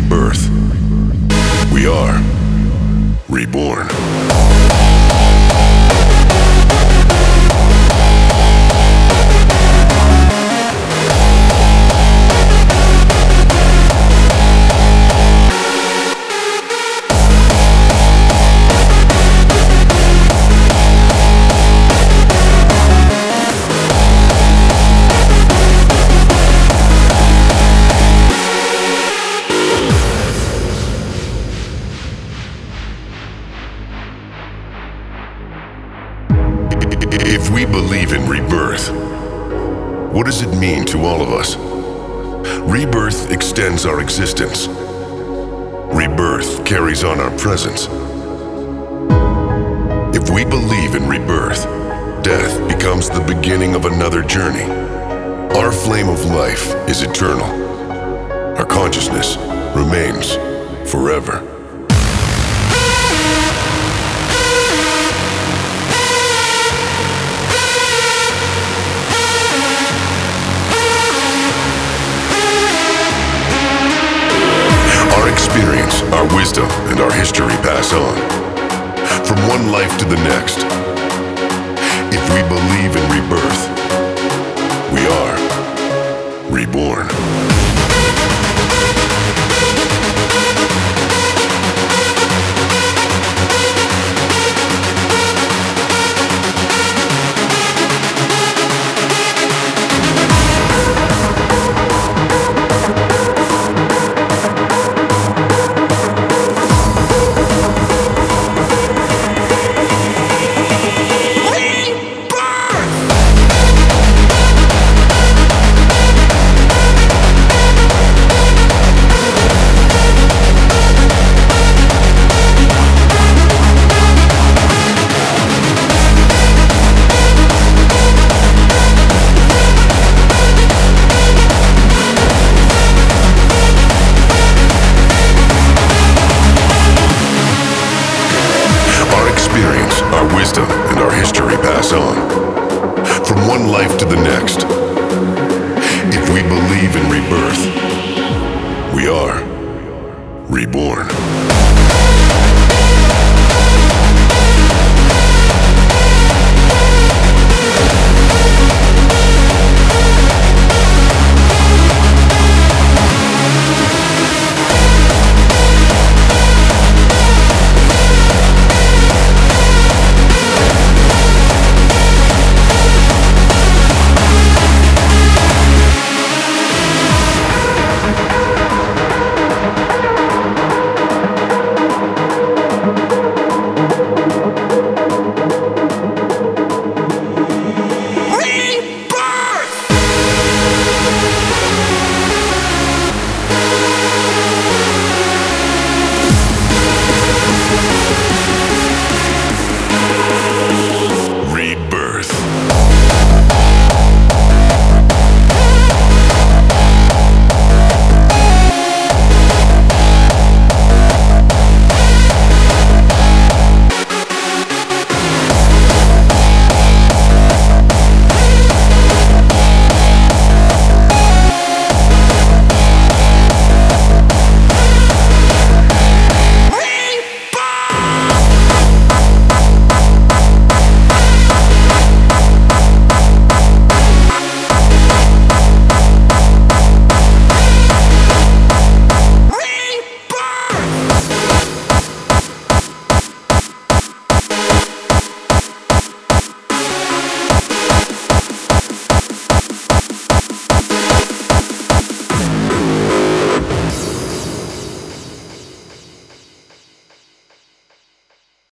rebirth, we are reborn. If we believe in rebirth, what does it mean to all of us? Rebirth extends our existence. Rebirth carries on our presence. If we believe in rebirth, death becomes the beginning of another journey. Our flame of life is eternal. Our consciousness remains forever. Experience, our wisdom, and our history pass on from one life to the next. If we believe in rebirth, we are reborn. Our wisdom and our history pass on from one life to the next. If we believe in rebirth, we are reborn.